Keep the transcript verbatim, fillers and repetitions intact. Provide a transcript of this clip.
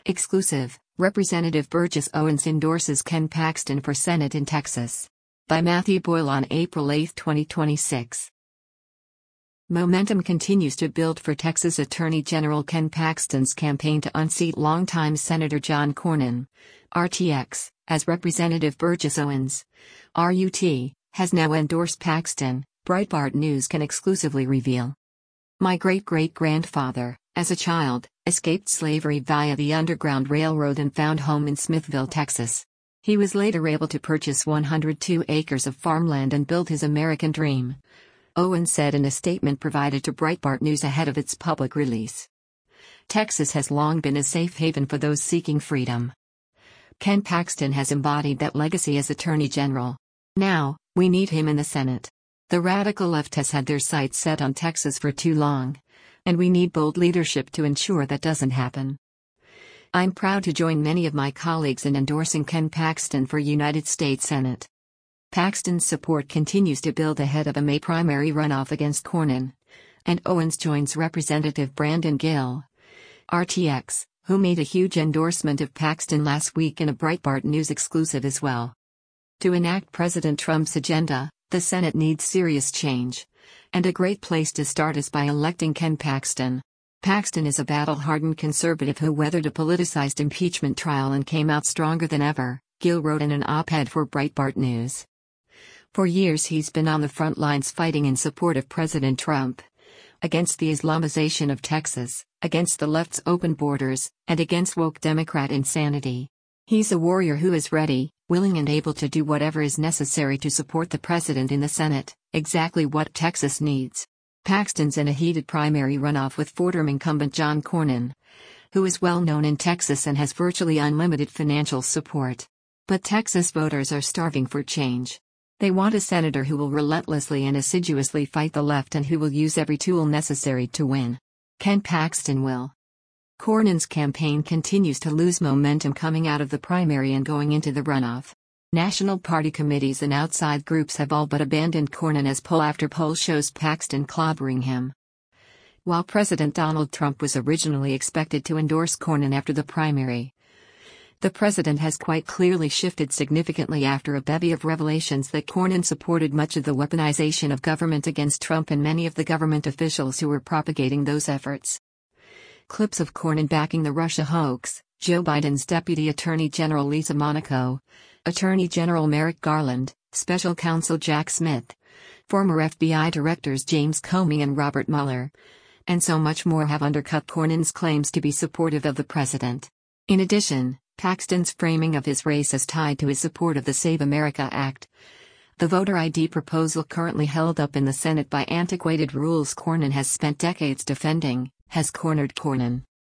Exclusive, Representative Burgess Owens endorses Ken Paxton for Senate in Texas. By Matthew Boyle on April eighth, twenty twenty-six. Momentum continues to build for Texas Attorney General Ken Paxton's campaign to unseat longtime Senator John Cornyn, R T X, as Representative Burgess Owens, R U T, has now endorsed Paxton, Breitbart News can exclusively reveal. My great-great-grandfather, as a child, escaped slavery via the Underground Railroad and found home in Smithville, Texas. He was later able to purchase one hundred two acres of farmland and build his American dream, Owens said in a statement provided to Breitbart News ahead of its public release. Texas has long been a safe haven for those seeking freedom. Ken Paxton has embodied that legacy as Attorney General. Now, we need him in the Senate. The radical left has had their sights set on Texas for too long, and we need bold leadership to ensure that doesn't happen. I'm proud to join many of my colleagues in endorsing Ken Paxton for United States Senate. Paxton's support continues to build ahead of a May primary runoff against Cornyn, and Owens joins Representative Brandon Gill, R T X, who made a huge endorsement of Paxton last week in a Breitbart News exclusive as well. To enact President Trump's agenda, the Senate needs serious change, and a great place to start is by electing Ken Paxton. Paxton is a battle-hardened conservative who weathered a politicized impeachment trial and came out stronger than ever, Gill wrote in an op-ed for Breitbart News. For years he's been on the front lines fighting in support of President Trump, against the Islamization of Texas, against the left's open borders, and against woke Democrat insanity. He's a warrior who is ready, willing and able to do whatever is necessary to support the president in the Senate, exactly what Texas needs. Paxton's in a heated primary runoff with Fordham incumbent John Cornyn, who is well known in Texas and has virtually unlimited financial support. But Texas voters are starving for change. They want a senator who will relentlessly and assiduously fight the left and who will use every tool necessary to win. Ken Paxton will. Cornyn's campaign continues to lose momentum coming out of the primary and going into the runoff. National party committees and outside groups have all but abandoned Cornyn as poll after poll shows Paxton clobbering him. While President Donald Trump was originally expected to endorse Cornyn after the primary, the president has quite clearly shifted significantly after a bevy of revelations that Cornyn supported much of the weaponization of government against Trump and many of the government officials who were propagating those efforts. Clips of Cornyn backing the Russia hoax, Joe Biden's Deputy Attorney General Lisa Monaco, Attorney General Merrick Garland, Special Counsel Jack Smith, former F B I Directors James Comey and Robert Mueller, and so much more have undercut Cornyn's claims to be supportive of the president. In addition, Paxton's framing of his race is tied to his support of the Save America Act, the voter I D proposal currently held up in the Senate by antiquated rules Cornyn has spent decades defending, has cornered Cornyn.